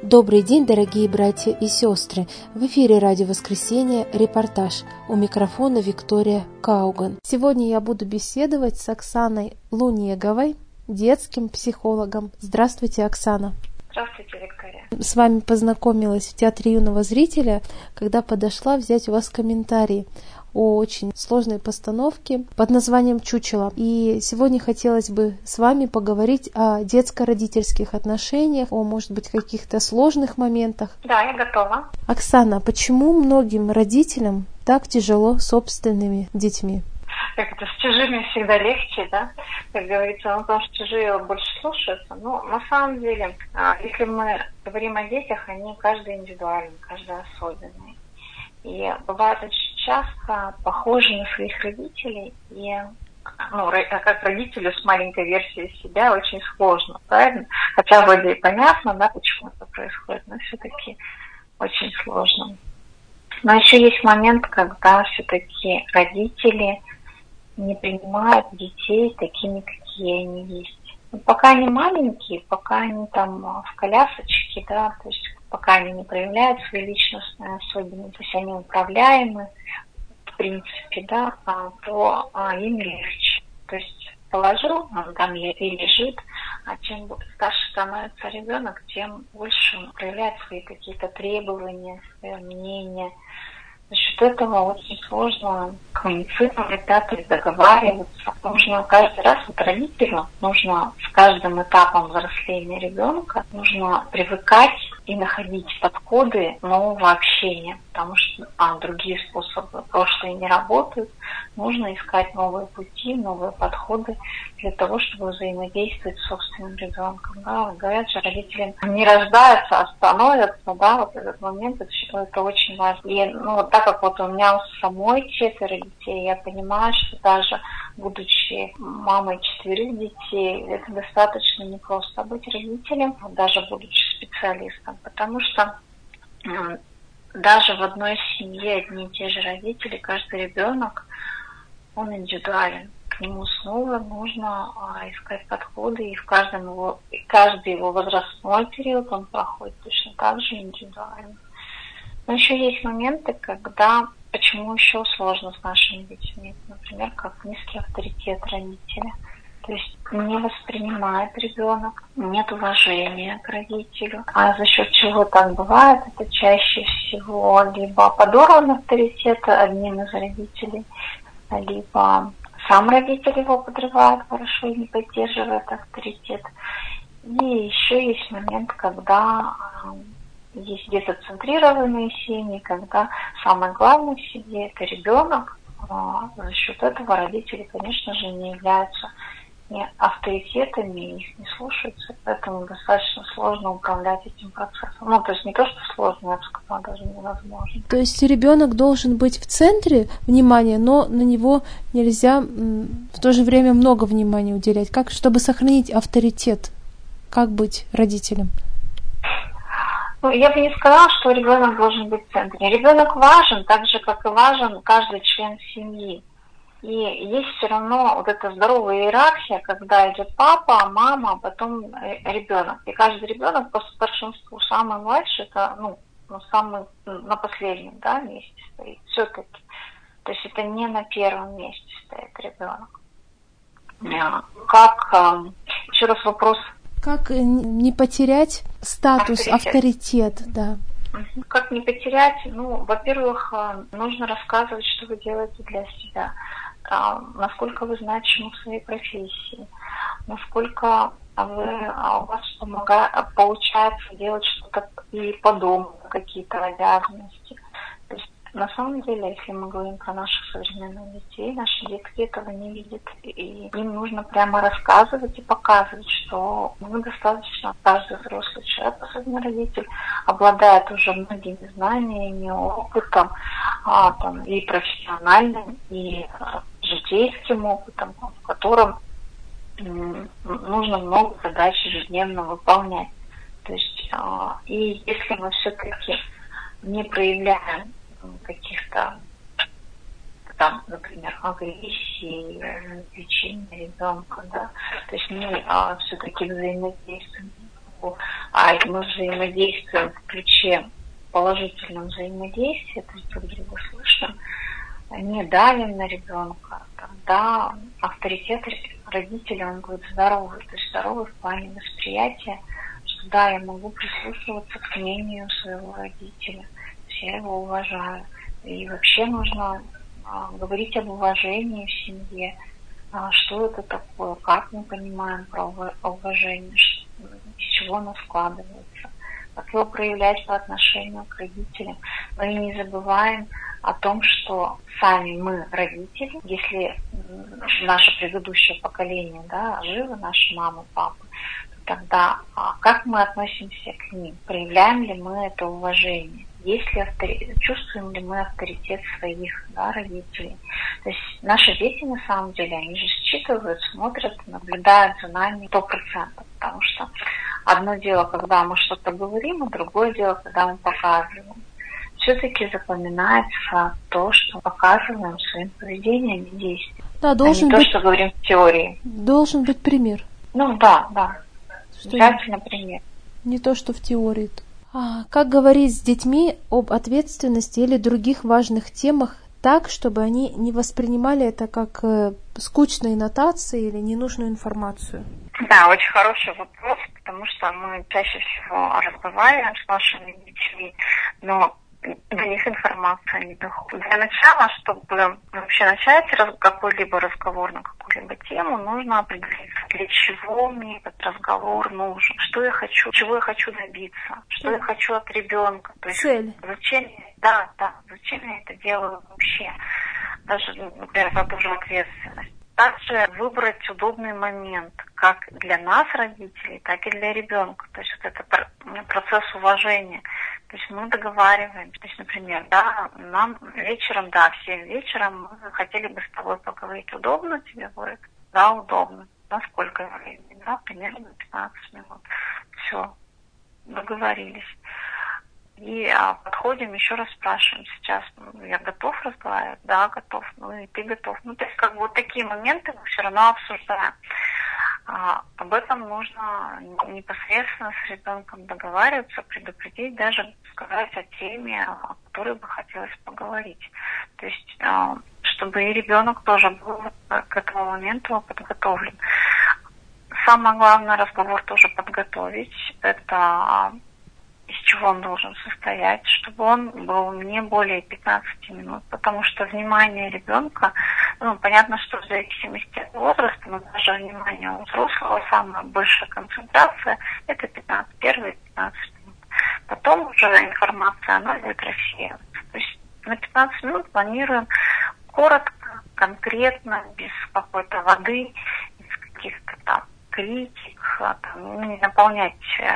Добрый день, дорогие братья и сестры! В эфире «Радио Воскресенье» репортаж. У микрофона Виктория Кауган. Сегодня я буду беседовать с Оксаной Лунеговой, детским психологом. Здравствуйте, Оксана! Здравствуйте, Виктория. С вами познакомилась в Театре юного зрителя, когда подошла взять у вас комментарий о очень сложной постановке под названием «Чучело». И сегодня хотелось бы с вами поговорить о детско-родительских отношениях, о, может быть, каких-то сложных моментах. Да, я готова. Оксана, почему многим родителям так тяжело с собственными детьми? Как это, с чужими всегда легче, да? Как говорится, потому что чужие больше слушаются. Но на самом деле, если мы говорим о детях, они каждый индивидуальный, каждый особенный. И бывает очень часто похожи на своих родителей, и как родителю с маленькой версией себя очень сложно, правильно? Хотя вроде и понятно, да, почему это происходит, но все-таки очень сложно. Но еще есть момент, когда все-таки родители не принимают детей такими, какие они есть. Но пока они маленькие, пока они там в колясочке, да, то есть пока они не проявляют свои личностные особенности, то есть они управляемы, в принципе, да, то им легче. То есть положил, он там и лежит, а чем старше становится ребенок, тем больше он проявляет свои какие-то требования, свое мнение. За счет этого очень сложно коммуницировать, да, то есть договариваться. Нужно каждый раз родителю, нужно с каждым этапом взросления ребенка, нужно привыкать и находить подходы нового общения, потому что другие способы прошлые не работают. Нужно искать новые пути, новые подходы для того, чтобы взаимодействовать с собственным ребенком. Да. Говорят же, родители не рождаются, а становятся, да, вот этот момент, это очень важно. И так как вот у меня самой 4 детей, я понимаю, что даже будучи мамой 4 детей, это достаточно непросто быть родителем, даже будучи специалистом, потому что даже в одной семье одни и те же родители, каждый ребенок, он индивидуален. К нему снова нужно искать подходы, и каждый его возрастной период он проходит точно так же индивидуально. Но еще есть моменты, когда почему еще сложно с нашими детьми, например, как низкий авторитет родителя. То есть не воспринимает ребенок, нет уважения к родителю. А за счет чего так бывает, это чаще всего либо подорван авторитет одним из родителей, либо сам родитель его подрывает хорошо и не поддерживает авторитет. И еще есть момент, когда есть детоцентрированные семьи, когда самое главное в семье – это ребенок. За счет этого родители, конечно же, не являются не авторитетами, их не слушаются, поэтому достаточно сложно управлять этим процессом. То есть не то, что сложно, я бы сказала, даже невозможно. То есть ребенок должен быть в центре внимания, но на него нельзя в то же время много внимания уделять. Как, чтобы сохранить авторитет? Как быть родителем? Я бы не сказала, что ребенок должен быть в центре. Ребенок важен, так же, как и важен каждый член семьи. И есть все равно вот эта здоровая иерархия, когда идет папа, мама, а потом ребенок. И каждый ребенок по старшинству самый младший, это самый на последнем, да, месте стоит. Все-таки. То есть это не на первом месте стоит ребенок. Еще раз вопрос. Как не потерять статус, авторитет, да. Как не потерять? Во-первых, нужно рассказывать, что вы делаете для себя, насколько вы значимы в своей профессии, насколько у вас получается делать что-то и по дому, какие-то обязанности. То есть, на самом деле, если мы говорим про наших современных детей, наши детки этого не видят. И им нужно прямо рассказывать и показывать, что мы достаточно, каждый взрослый человек, особенно родитель, обладает уже многими знаниями, опытом, и профессиональным, и житейским опытом, в котором нужно много задач ежедневно выполнять. То есть, и если мы все-таки не проявляем каких-то например, агрессии, лечения ребенка, да, то есть мы все-таки взаимодействуем, мы взаимодействуем в ключе положительном взаимодействия, то есть друг друга слышим, не давим на ребенка, тогда авторитет родителя, он будет здоровый, то есть здоровый в плане восприятия, что да, я могу прислушиваться к мнению своего родителя, то есть я его уважаю. И вообще нужно говорить об уважении в семье, что это такое, как мы понимаем про уважение, из чего оно складывается, как его проявлять по отношению к родителям. Мы не забываем о том, что сами мы родители, если наше предыдущее поколение, да, живы, наши мамы, папы, тогда как мы относимся к ним? Проявляем ли мы это уважение? Чувствуем ли мы авторитет своих, да, родителей? То есть наши дети, на самом деле, они же считывают, смотрят, наблюдают за нами 100%. Потому что одно дело, когда мы что-то говорим, а другое дело, когда мы показываем. Все-таки запоминается то, что показываем своим поведением и действием. Да, должен а не быть, то, что говорим в теории. Должен быть пример. Да. Обязательно пример. Не то, что в теории. Как говорить с детьми об ответственности или других важных темах так, чтобы они не воспринимали это как скучные нотации или ненужную информацию? Да, очень хороший вопрос, потому что мы чаще всего разговариваем с нашими детьми, но до них информация не доходит. Для начала, чтобы вообще начать какой-либо разговор на какую-либо тему, нужно определиться, для чего мне этот разговор нужен, что я хочу, чего я хочу добиться, что я хочу от ребенка. То есть цель. Зачем я это делаю вообще? Даже, например, за ту же ответственность. Также выбрать удобный момент, как для нас, родителей, так и для ребенка. То есть вот это процесс уважения. То есть мы договариваемся. То есть, например, нам вечером, в 7 вечером мы хотели бы с тобой поговорить. Удобно тебе будет? Да, удобно. На сколько времени? Примерно 15 минут. Все, договорились. И подходим, еще раз спрашиваем, сейчас я готов разговаривать? Да, готов. И ты готов. То есть вот такие моменты мы все равно обсуждаем. Об этом нужно непосредственно с ребенком договариваться, предупредить, даже сказать о теме, о которой бы хотелось поговорить. То есть, чтобы и ребенок тоже был к этому моменту подготовлен. Самое главное, разговор тоже подготовить. Это из чего он должен состоять, чтобы он был не более 15 минут, потому что внимание ребенка, понятно, что в зависимости от возраста, но даже внимание у взрослого, самая большая концентрация, это первые 15 минут. Потом уже информация, она будет рассеиваться. То есть на 15 минут планируем коротко, конкретно, без какой-то воды, без каких-то там критик, не наполнять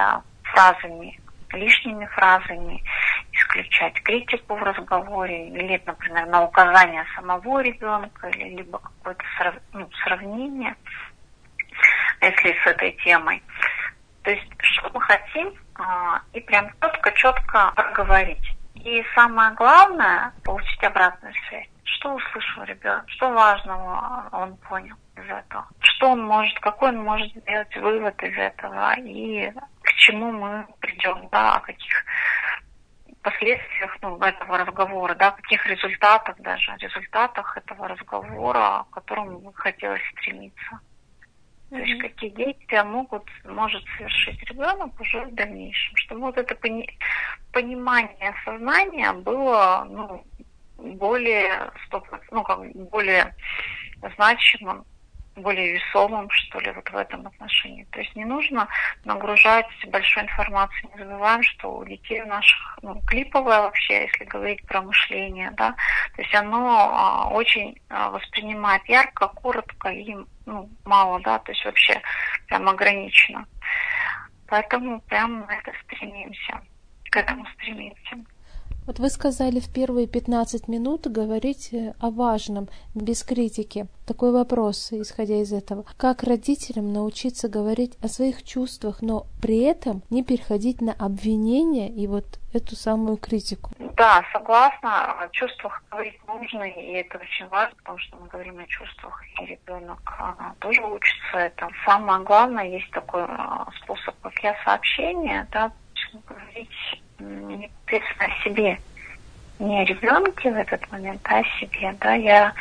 лишними фразами, исключать критику в разговоре, или, например, на указание самого ребенка, или либо какое-то сравнение, если с этой темой. То есть, что мы хотим, и прям четко проговорить. И самое главное, получить обратную связь. Что услышал ребенок, что важного он понял из этого, какой он может сделать вывод из этого, и к чему мы придем, о каких последствиях этого разговора, о каких результатах этого разговора, к которому бы хотелось стремиться. То есть какие действия может совершить ребенок уже в дальнейшем, чтобы это понимание сознания было более более значимым, более весомым, что ли, в этом отношении. То есть не нужно нагружать большой информацией. Не забываем, что у детей наших клиповое вообще, если говорить про мышление, то есть оно очень воспринимает ярко, коротко и мало, то есть вообще прям ограничено. Поэтому прям к этому стремимся. Вот вы сказали в первые 15 минут говорить о важном, без критики. Такой вопрос, исходя из этого. Как родителям научиться говорить о своих чувствах, но при этом не переходить на обвинение и эту самую критику? Да, согласна. О чувствах говорить нужно, и это очень важно, потому что мы говорим о чувствах, и ребенок тоже учится. Это самое главное. Есть такой способ, как сообщение, да, говорить непосредственно о себе, не о ребенке в этот момент, а о себе. Да, я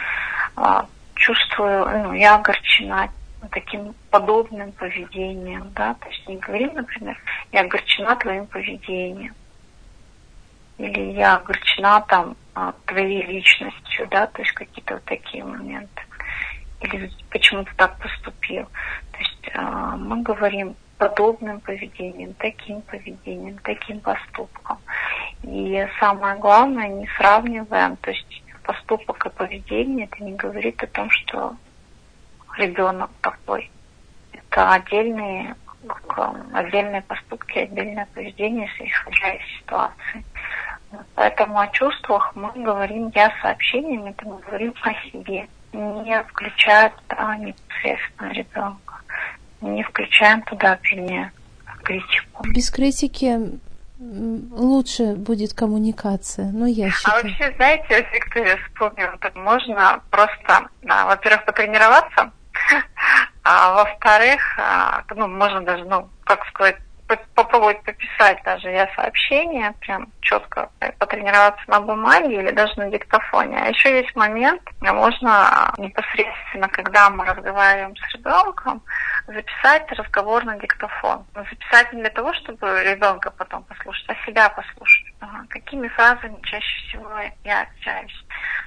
чувствую, я огорчена таким подобным поведением, да, то есть не говорим, например, я огорчена твоим поведением, или я огорчена твоей личностью, да, то есть какие-то вот такие моменты, или почему ты так поступил. То есть мы говорим подобным поведением, таким поступком. И самое главное, не сравниваем, то есть поступок и поведение, это не говорит о том, что ребенок такой. Это отдельные поступки, отдельное поведение, исходя из ситуации. Поэтому о чувствах мы говорим сообщениями, это мы говорим о себе, не включая непосредственно ребенка, не включаем туда критику. Без критики лучше будет коммуникация, но я считаю. А вообще, знаете, Виктория, вспомнила, так можно просто, во-первых, потренироваться, а во-вторых, можно даже, попробовать пописать даже сообщение, прям четко потренироваться на бумаге или даже на диктофоне. А еще есть момент, можно непосредственно, когда мы разговариваем с ребенком, записать разговор на диктофон. Записать не для того, чтобы ребенка потом послушать, а себя послушать. Какими фразами чаще всего я общаюсь.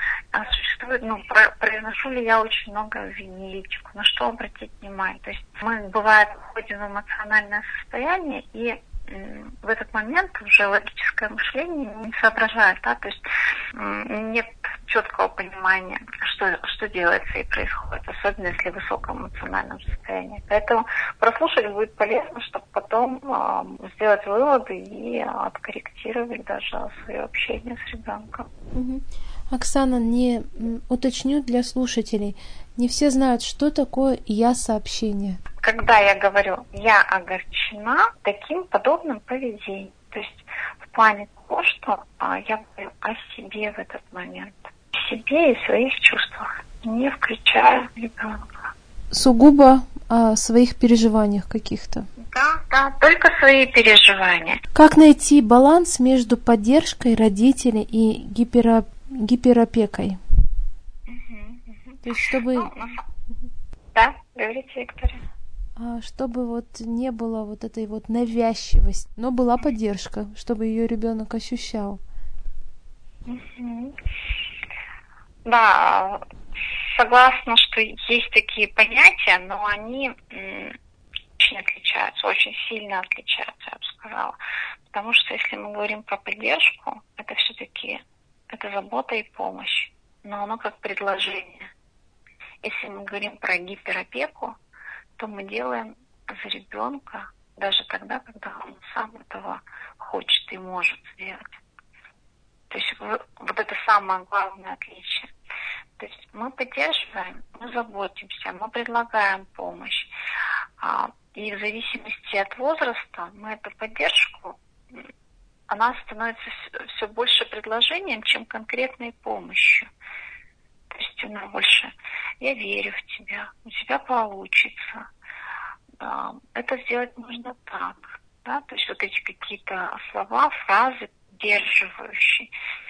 Произношу ли я очень много винилитику, на что обратить внимание. То есть мы, бывает, входим в эмоциональное состояние, и в этот момент уже логическое мышление не соображает, да, то есть нет четкого понимания, что делается и происходит, особенно если в высоком эмоциональном состоянии. Поэтому прослушать будет полезно, чтобы потом сделать выводы и откорректировать даже свое общение с ребенком. Оксана, не уточню для слушателей. Не все знают, что такое я-сообщение. Когда я говорю «я огорчена таким подобным поведением», то есть в плане того, что я говорю о себе в этот момент, о себе и своих чувствах, не включая ребенка. Сугубо о своих переживаниях каких-то. Да, только свои переживания. Как найти баланс между поддержкой родителей и гиперопекой? То есть, чтобы... Да, говорите, Виктория. Чтобы не было этой навязчивости, но была поддержка, чтобы ее ребенок ощущал. Да, согласна, что есть такие понятия, но они очень отличаются, очень сильно отличаются, я бы сказала. Потому что если мы говорим про поддержку, это все-таки забота и помощь, но оно как предложение. Если мы говорим про гиперопеку, то мы делаем за ребенка даже тогда, когда он сам этого хочет и может сделать. То есть это самое главное отличие. То есть мы поддерживаем, мы заботимся, мы предлагаем помощь. И в зависимости от возраста мы эту поддержку, она становится все больше предложением, чем конкретной помощью. То есть она больше «я верю в тебя, у тебя получится». Это сделать можно так. Да? То есть эти какие-то слова, фразы поддерживающие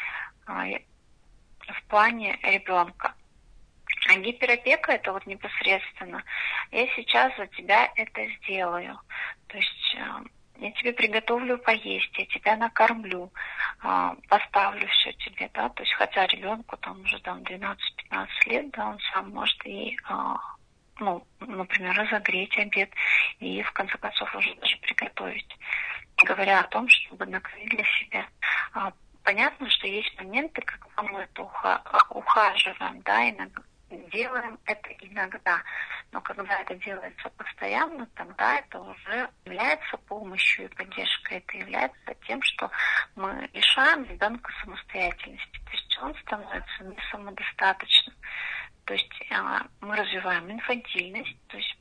в плане ребенка. А гиперопека это непосредственно «я сейчас за тебя это сделаю». То есть я тебе приготовлю поесть, я тебя накормлю, поставлю все тебе, да, то есть хотя ребенку уже 12-15 лет, да, он сам может и, например, разогреть обед и в конце концов уже даже приготовить, говоря о том, чтобы накрыть для себя. Понятно, что есть моменты, когда мы это ухаживаем, да, иногда делаем это иногда, но когда это делается постоянно, тогда это уже является помощью и поддержкой, это является тем, что мы лишаем ребенка самостоятельности, то есть он становится не самодостаточным, то есть мы развиваем инфантильность, то есть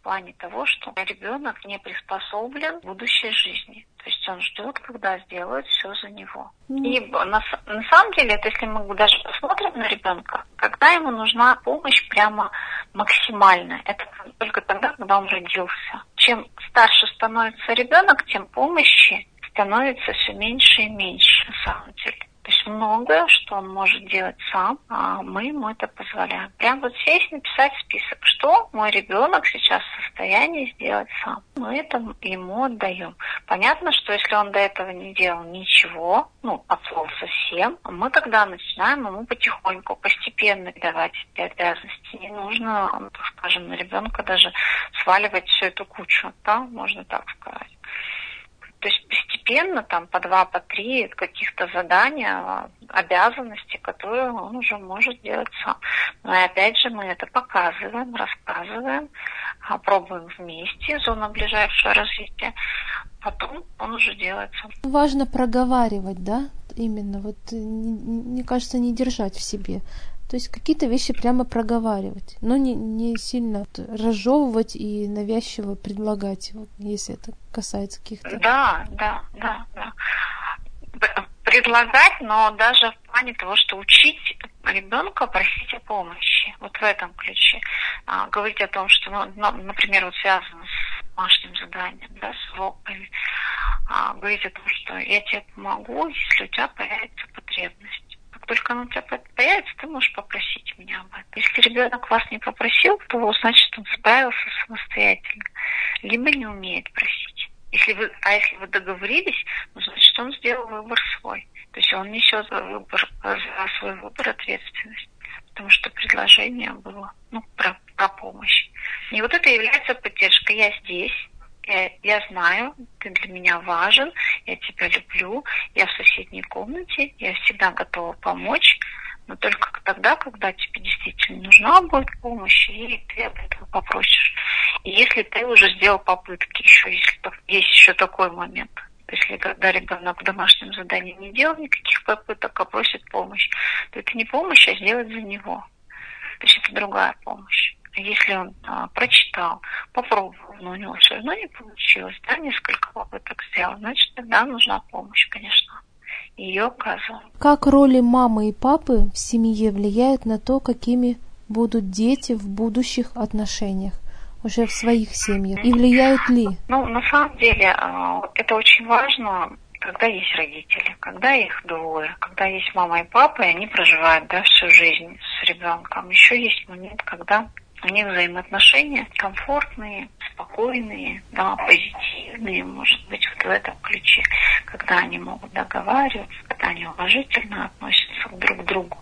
плане того, что ребенок не приспособлен к будущей жизни. То есть он ждет, когда сделают все за него. И на самом деле, это если мы даже посмотрим на ребенка, когда ему нужна помощь прямо максимально, это только тогда, когда он родился. Чем старше становится ребенок, тем помощи становится все меньше и меньше на самом деле. То есть многое, что он может делать сам, а мы ему это позволяем. Прям вот сесть, написать список, что мой ребенок сейчас в состоянии сделать сам. Мы это ему отдаем. Понятно, что если он до этого не делал ничего, от слова совсем, мы тогда начинаем ему потихоньку, постепенно давать эти обязанности. Не нужно, так скажем, на ребенка даже сваливать всю эту кучу, да, можно так сказать. То есть постепенно, по 2, по 3 каких-то задания, обязанностей, которые он уже может делать сам. Но и опять же мы это показываем, рассказываем, пробуем вместе, зона ближайшего развития. Потом он уже делает сам. Важно проговаривать, да? Именно, мне кажется, не держать в себе. То есть какие-то вещи прямо проговаривать, но не сильно разжевывать и навязчиво предлагать, если это касается каких-то... Да. Предлагать, но даже в плане того, что учить ребенка просить о помощи. Вот в этом ключе. Говорить о том, что, например, связано с домашним заданием, да, с уроками. Говорить о том, что я тебе помогу, если у тебя появится потребность. Как только она у тебя появится, ты можешь попросить меня об этом. Если ребенок вас не попросил, то значит он справился самостоятельно, либо не умеет просить. Если вы договорились, значит он сделал выбор свой. То есть он несет за свой выбор ответственность, потому что предложение было про помощь. И вот это является поддержкой. Я здесь. Я знаю, ты для меня важен, я тебя люблю, я в соседней комнате, я всегда готова помочь, но только тогда, когда тебе действительно нужна будет помощь, и ты об этом попросишь. И если ты уже сделал попытки, есть еще такой момент, если когда ребенок в домашнем задании не делал никаких попыток, а просит помощь, то это не помощь, а сделать за него. То есть это другая помощь. Если он прочитал, попробовал, но у него все равно не получилось, несколько попыток сделал, значит, тогда нужна помощь, конечно. Ее оказываем. Как роли мамы и папы в семье влияют на то, какими будут дети в будущих отношениях, уже в своих семьях? И влияют ли? На самом деле, это очень важно, когда есть родители, когда их двое, когда есть мама и папа, и они проживают, всю жизнь с ребенком. Еще есть момент, когда у них взаимоотношения комфортные, спокойные, позитивные, может быть, в этом ключе, когда они могут договариваться, когда они уважительно относятся друг к другу.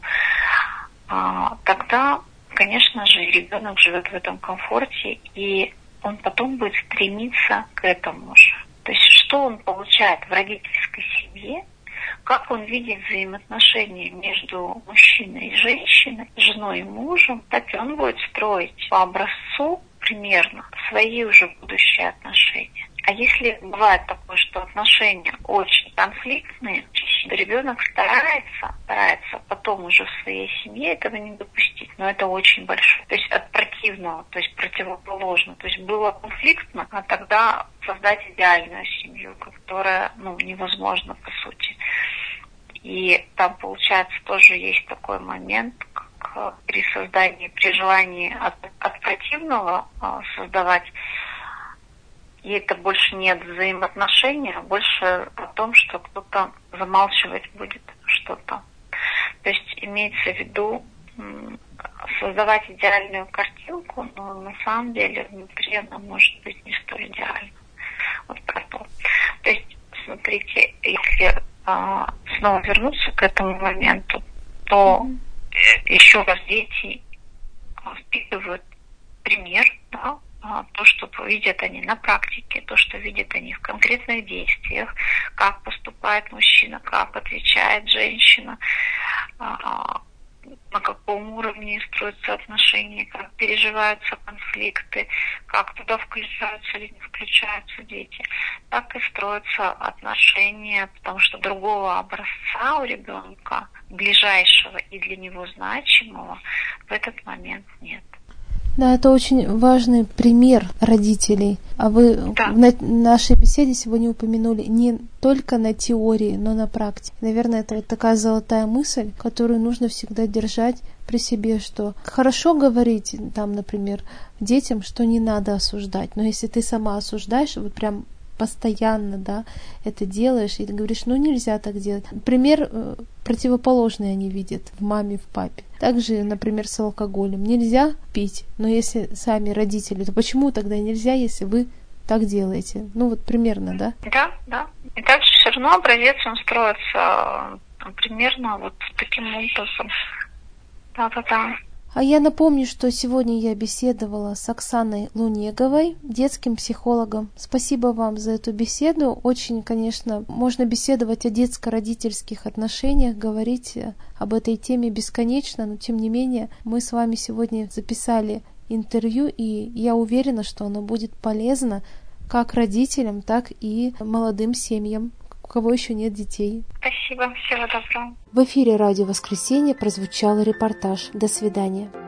Тогда, конечно же, ребенок живет в этом комфорте, и он потом будет стремиться к этому же. То есть, что он получает в родительской семье, как он видит взаимоотношения между мужчиной и женщиной, женой и мужем, так и он будет строить по образцу примерно свои уже будущие отношения. А если бывает такое, что отношения очень конфликтные, ребенок старается потом уже в своей семье этого не допустить, но это очень большое. То есть от противного, то есть противоположно. То есть было конфликтно, а тогда создать идеальную семью, которая невозможно по сути. И там, получается, тоже есть такой момент, как при создании, при желании от противного создавать. И это больше не от взаимоотношений, а больше о том, что кто-то замалчивать будет что-то. То есть имеется в виду создавать идеальную картинку, но на самом деле внутри она может быть не столь идеальна. Вот про то. То есть, смотрите, если снова вернуться к этому моменту, то еще раз дети впитывают пример, то, что видят они на практике, то, что видят они в конкретных действиях, как поступает мужчина, как отвечает женщина, на каком уровне строятся отношения, как переживаются конфликты, как туда включаются или не включаются дети. Так и строятся отношения, потому что другого образца у ребенка, ближайшего и для него значимого, в этот момент нет. Да, это очень важный пример родителей. А вы Да. в нашей беседе сегодня упомянули не только на теории, но на практике. Наверное, это вот такая золотая мысль, которую нужно всегда держать при себе, что хорошо говорить, там, например, детям, что не надо осуждать. Но если ты сама осуждаешь, вот прям постоянно, да, это делаешь, и ты говоришь, ну нельзя так делать. Пример противоположный они видят в маме, в папе. Также, например, с алкоголем. Нельзя пить, но если сами родители, то почему тогда нельзя, если вы так делаете? Ну вот примерно, да? Да, да. И также все равно образец он строится примерно вот таким образом. Да. А я напомню, что сегодня я беседовала с Оксаной Лунеговой, детским психологом. Спасибо вам за эту беседу. Очень, конечно, можно беседовать о детско-родительских отношениях, говорить об этой теме бесконечно, но тем не менее мы с вами сегодня записали интервью, и я уверена, что оно будет полезно как родителям, так и молодым семьям, у кого еще нет детей. Спасибо, всего доброго. В эфире «Радио Воскресенье» прозвучал репортаж. До свидания.